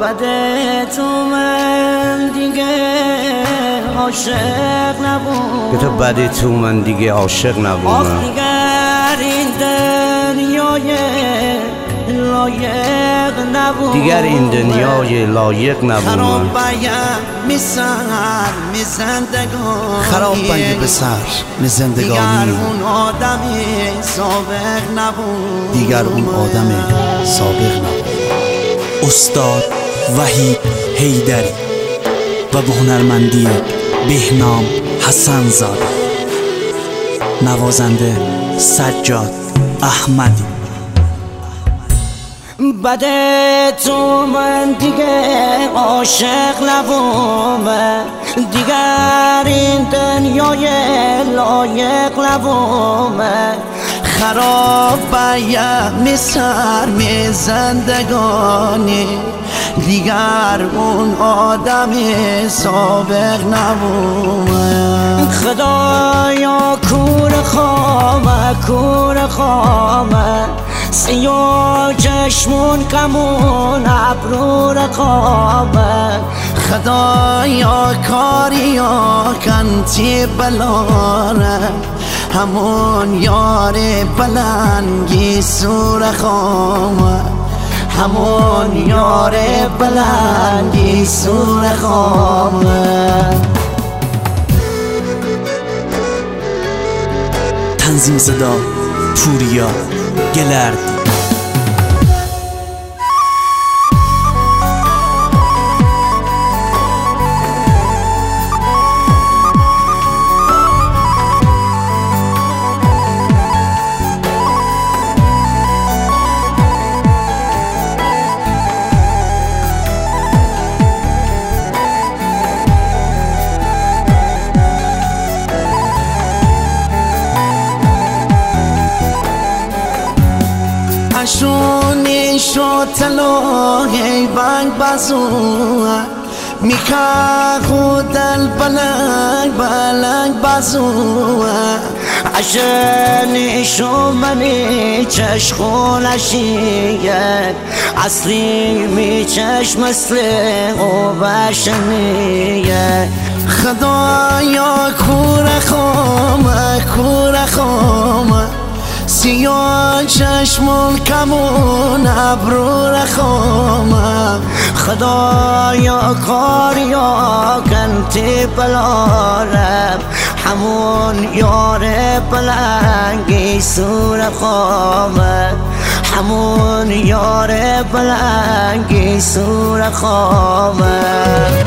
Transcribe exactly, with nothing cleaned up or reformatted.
بده تو من دیگه عاشق نبود، که تو بده تو من دیگه عاشق نبودم. آخ دیگر این دنیای لایق نبود، دیگر این دنیای لایق نبود. خراب باید می سر می زندگانی، خراب باید به سر می زندگانی. دیگر اون آدمی سابق نبود، دیگر اون آدم سابق نبود. استاد وحید حیدری و به هنرمندی بهنام حسن زاده، نوازنده سجاد احمدی. بده تو من دیگه عاشق نبوم، دیگر این دنیای لایق نبوم، خراب باید می سر می زندگانی، دیگر اون آدم سابق نبوم. خدایا کور خامه کور خامه، سیاه چشمون کمون ابرو رقامه، خدایا کاریا کنتی بلاره، همون یار بلنگی سور خامه، همون یار بلنگی سور خامه. تنظیم صدا پوریا گلرد. اشونی شد تلوهی بنگ بازوه، میکا خودل بلنگ بلنگ بازوه، اشونی شو منی چشخونشیه، اصلی می چشم اصلی او بشنیه، خدایا کور خامه کور خامه، سیاه چشمون کمون ابرو رخامه، خدایا کاریا کنتی بلارم، همون یار بلنگی سور خامه، همون یار بلنگی سور خامه.